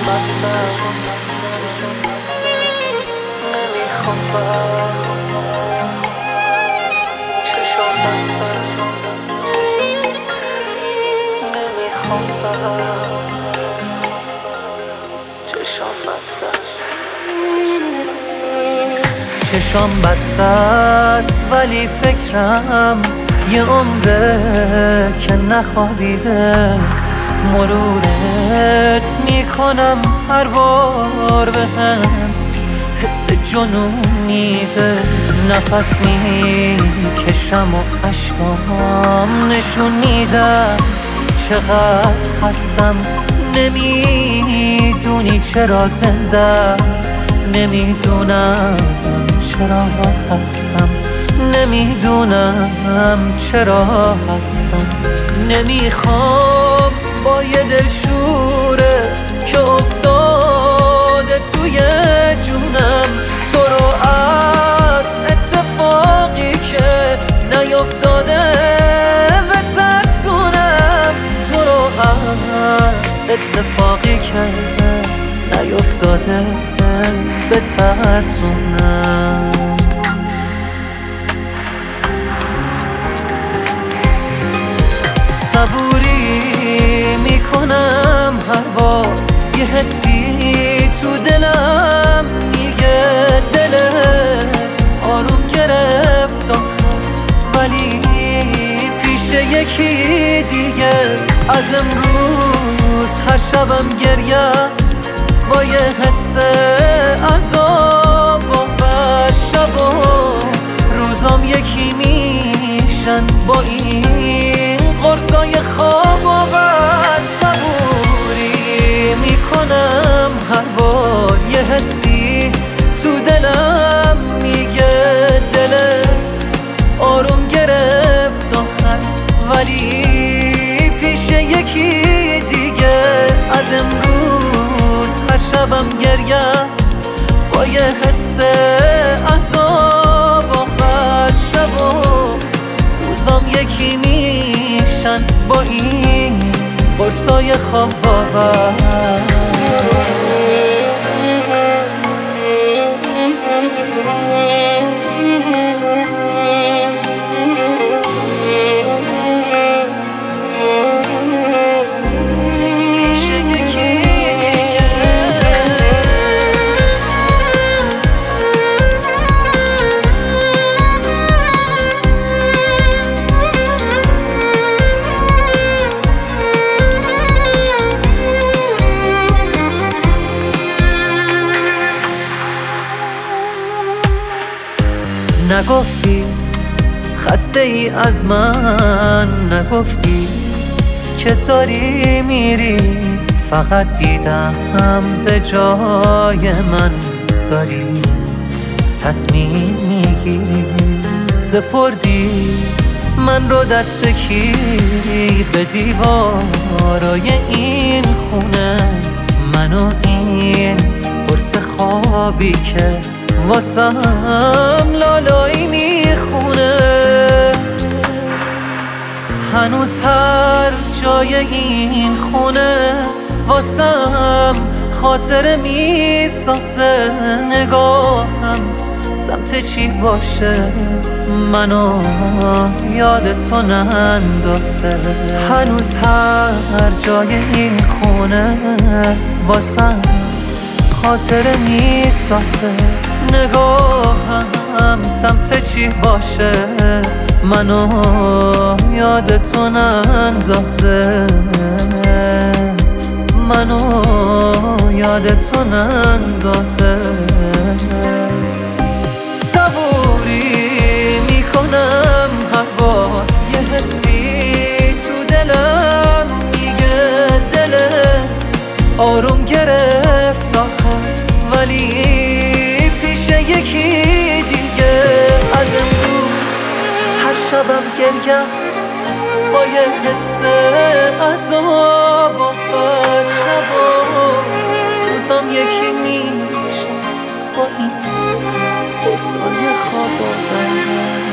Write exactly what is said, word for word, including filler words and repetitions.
بسته نمیخوام برم، چشم بسته نمیخوام برم، چشم بسته چشم بسته است ولی فکرم یه عمره که نخوابیده. مرورت میکنم هر بار بهم حس جنون میده. نفس میکشم و عشقام نشون میدم چقدر خستم. نمیدونی چرا زنده، نمیدونم چرا هستم، نمیدونم چرا هستم. نمیخوام با یه دلشوره که افتاده توی جونم تو رو از اتفاقی که نیفتاده بترسونم، تو رو از اتفاقی که نیفتاده بترسونم. صبوری میکنم هر بار یه حسی تو دلم میگه دلت آروم گرفت آخر، ولی پیش یکی دیگه. از امروز هر شبم گریه است با یه حس عذاب آور. شب و روزام یکی میشن با این قرصای خواب آور. صبوری میکنم هر بار یه حسی تو دلم میگه دلت آروم گرفت آخر، ولی پیش یکی دیگه. از امروز هر شبم گریه است با یه حس عذاب آور. شب و روزام یکی میشن با این قرصای خواب آور. نگفتی خسته ای از من، نگفتی که داری میری. فقط دیدم به جای من داری تصمیم میگیری. سپردی من رو دست کی به دیوارای این خونه، منو این قرص خوابی که واسم لالایی میخونه. هنوز هر جای این خونه واسم خاطره میسازه. نگاهم سمت چی باشه منو یاد تو نندازه. هنوز هر جای این خونه واسم خاطره میسازه. نگاهم سمت چی باشه منو یاد تو نندازه، منو یاد تو نندازه. صبوری میکنم هر بار یه حسی تو دلم میگه دلت آروم گرفت آخر، ولی پیش یکی دیگه. از امروز هر شبم گریه است با یه حس عذاب و شب و روزام یکی میشه با این قصای خواب آور.